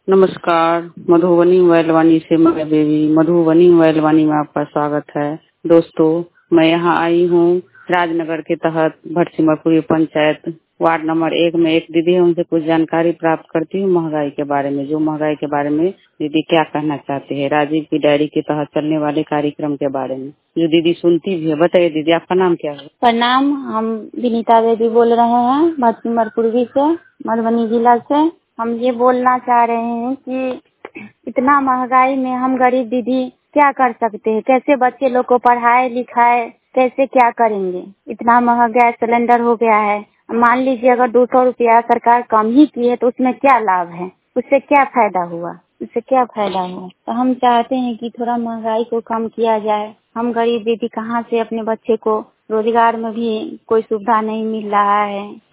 नमस्कार। मधुबनी मोबाइल वाणी से मैं बेबी मधुबनी मोबाइल वाणी में आपका स्वागत है। दोस्तों, मैं यहाँ आई हूँ राजनगर के तहत भटसिमरपुर पंचायत वार्ड नंबर 1 में। एक दीदी है, उनसे कुछ जानकारी प्राप्त करती हूँ महंगाई के बारे में। जो महंगाई के बारे में दीदी क्या कहना चाहती है, राजीव की डायरी के तहत चलने वाले कार्यक्रम के बारे में जो दीदी सुनती भी है। बताइए दीदी, आपका नाम क्या है? प्रणाम, हम विनीता देवी बोल रहे हैं भटसिमरपुर से, मधुबनी जिला से। हम ये बोलना चाह रहे हैं कि इतना महंगाई में हम गरीब दीदी क्या कर सकते हैं, कैसे बच्चे लोग को पढ़ाए लिखाए, कैसे क्या करेंगे। इतना महंगा गैस सिलेंडर हो गया है। मान लीजिए अगर 200 रुपया सरकार कम ही की है तो उसमें क्या लाभ है, उससे क्या फायदा हुआ, उससे क्या फायदा हुआ। तो हम चाहते हैं कि थोड़ा महंगाई को कम किया जाए। हम गरीब दीदी कहाँ से अपने बच्चे को, रोजगार में भी कोई सुविधा नहीं मिल रहा है।